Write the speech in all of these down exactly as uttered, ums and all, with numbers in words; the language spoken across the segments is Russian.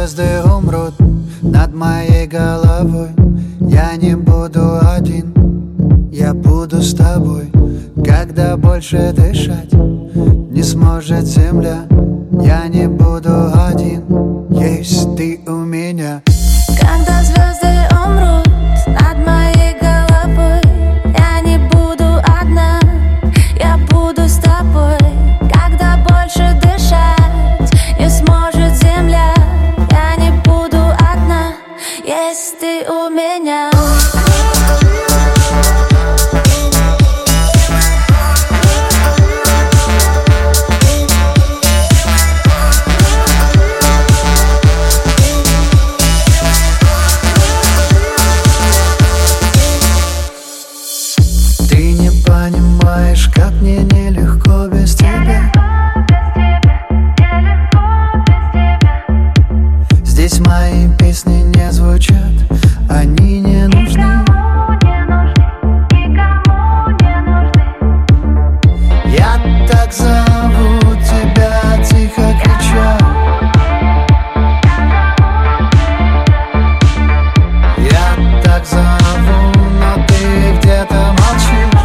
звезды умрут над моей головой, я не буду один, я буду с тобой. Когда больше дышать не сможет земля, я не буду один, есть ты у меня. Когда звезды умрут над моей головой, я не буду одна, я буду с тобой. Когда больше дышать не сможет земля, я не буду одна, есть ты у меня. Понимаешь, как мне нелегко без тебя. Здесь мои песни не звучат, они не нужны. Я так зову тебя, тихо крича. Я так зову, но ты где-то молчишь.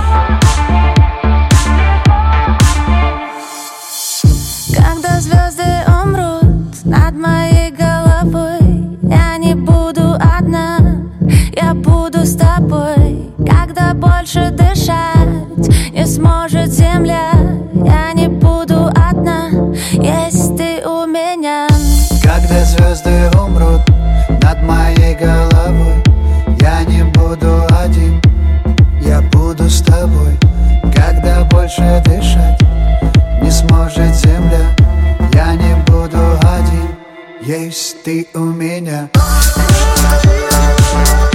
Когда звезды умрут над моей головой, я не буду одна, я буду с тобой. Когда больше дышать не сможет земля, я не буду одна, есть ты у меня. Когда звезды умрут над моей головой, я не буду один, я буду с тобой. Когда больше дышать не сможет земля, я не буду один, есть ты у меня.